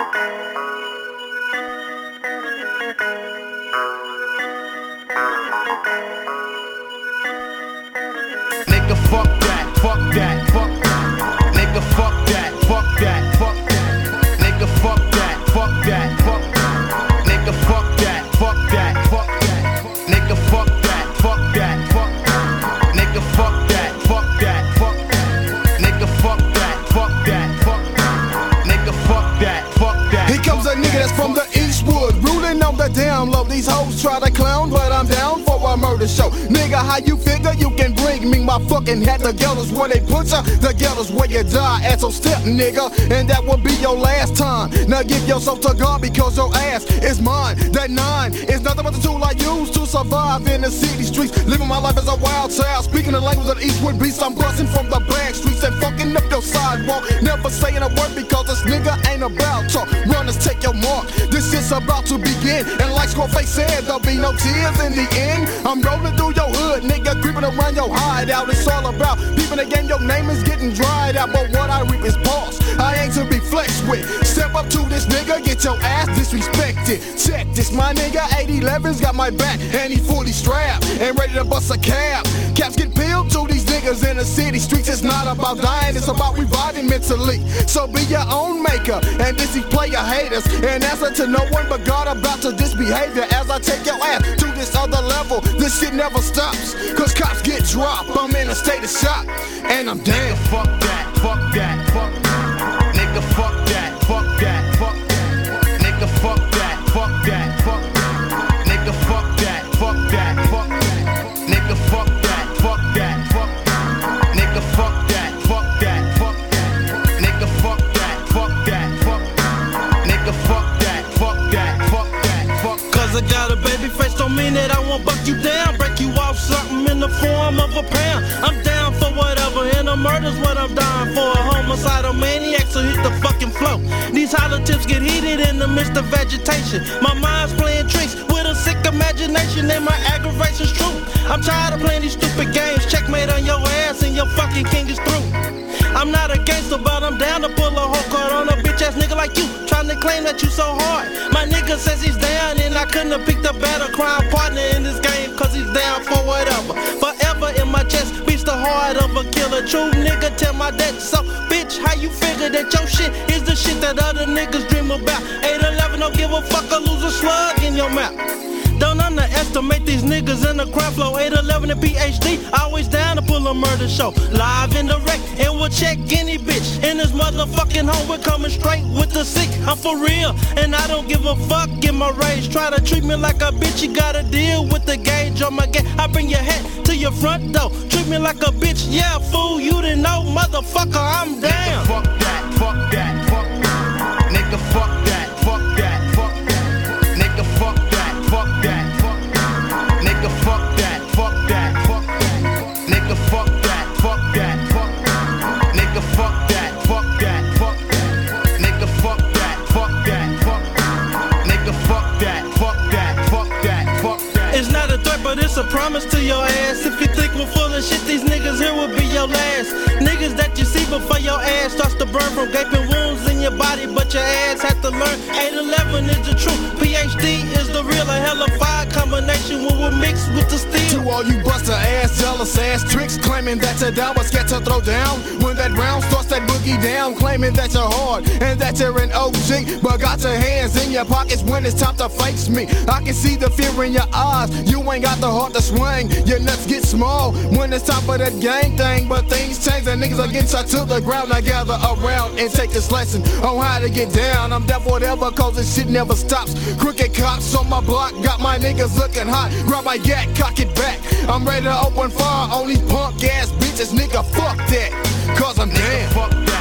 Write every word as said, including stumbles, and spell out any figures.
Nigga, fuck that, fuck that, fuck that. Nigga, fuck that, fuck that, fuck that. Nigga, fuck that, fuck that, fuck that. Nigga, fuck that, fuck that, fuck that. Nigga, fuck that, fuck that, fuck that. Nigga, fuck that, fuck that, fuck that. Nigga, fuck that, fuck that, fuck that. Nigga, fuck that, fuck that. Here comes a nigga that's from the Eastwood, ruling on the down low. These hoes try to clown, but I'm down for a murder show. Nigga, how you figure you can bring me my fucking hat? The ghetto's where they put ya, the ghetto's where you die at. So step, nigga, and that will be your last time. Now give yourself to God because your ass is mine. That nine is nothing but the tool I use to survive in the city streets. Living my life as a wild child, speaking the language of the Eastwood beast. I'm busting from the back streets and fucking up your sidewalk. Never saying a word because this nigga ain't about talk. Runners, take your mark. This shit's about to begin. And like Scarface said, there'll be no tears in the end. I'm rolling through your hood, nigga, creeping around your hideout. It's all about peeping again, your name is getting dried out. But what I reap is pause, I ain't to be flexed with. Step up to this nigga, get your ass disrespected. Check this, my nigga, eight eleven's got my back. And he fully strapped and ready to bust a cab. Caps get peeled to these niggas in the city streets. It's not about dying, it's about reviving mentally. So be your own maker, and this is player haters. And answer to no one but God about to this behavior. As I take your ass to this other level, this shit never stops, cause cops get dropped. I'm in a state of shock, and I'm damn. Fuck that, fuck that, fuck that. Nigga, fuck that, fuck that, fuck that. Nigga, fuck that, fuck that, fuck that. Nigga, fuck that, fuck that, fuck that. Nigga, fuck that, fuck that, fuck that. Nigga, fuck that, fuck that, fuck that. Nigga, fuck that, fuck that, fuck that. Nigga, fuck that, fuck that, fuck that, fuck that. Cause I got a baby face, don't mean that I won't buck you down. Break you off something in the form of a pound. I'm down for whatever, and a murder's what I'm dying for. A homicidal maniac, so hit the fucking flow. These hollow tips get heated in the midst of vegetation. My mind's playing tricks with a sick imagination, and my aggravation's true. I'm tired of playing these stupid games. Checkmate on your ass, and your fucking king is through. I'm not a gangster, but I'm down to pull a whole card on a bitch ass nigga like you, trying to claim that you so hard. My nigga says he's down, and I couldn't have picked a better crime partner in this game, cause he's down for whatever. Forever in my chest beats the heart of a killer. True nigga, tell my dad so. Bitch, how you figure that your shit is the shit that other niggas dream about? eight eleven don't give a fuck or lose a slug in your mouth. Don't underestimate these niggas in the crime flow. eight eleven and P H D, always down to pull a murder show. Live in direct, and we'll check any bitch in this motherfucking home. We're coming straight with the sick. I'm for real, and I don't give a fuck. Get my rage, try to treat me like a bitch. You gotta deal with the gauge on my gate. I bring your head to your front door. Treat me like a bitch, yeah, fool. You didn't know, motherfucker. I'm down. Nigga, fuck that, fuck that, fuck that. Nigga, fuck that, fuck that, fuck that. Nigga, fuck that, fuck that, fuck that. Nigga, fuck that, fuck that, fuck that. Nigga, fuck that, fuck that, fuck that. Nigga, fuck that, fuck that, fuck that. Nigga, fuck that, fuck that, fuck that. Nigga, fuck that, fuck that, fuck that, fuck that. It's not a threat, but it's a promise to your ass. If you think we're full of shit, these niggas here will be your last. Niggas that you see before your ass starts to burn from gaping wounds in your body, but your ass had to learn. eight eleven is the truth, P H D is the real. A hellified combination when we're mixed with the steel. To all you buster ass, jealous ass tricks, claiming that your down was scared to throw down. When that round starts that boogie down, claiming that you're hard and that you're an O G, but got your hands in your pockets when it's time to face me. I can see the fear in your eyes. You ain't got the heart to swing. Your nuts get small when it's time for that gang thing. But things change and niggas are getting shot to the ground. I gather around and take this lesson on how to get down. I'm down for whatever, cause this shit never stops. Crooked cops on my block, got my niggas looking hot. Grab my gat, cock it back. I'm ready to open fire on these punk ass bitches. Nigga, fuck that, cause I'm Nigga, damn. fuck that.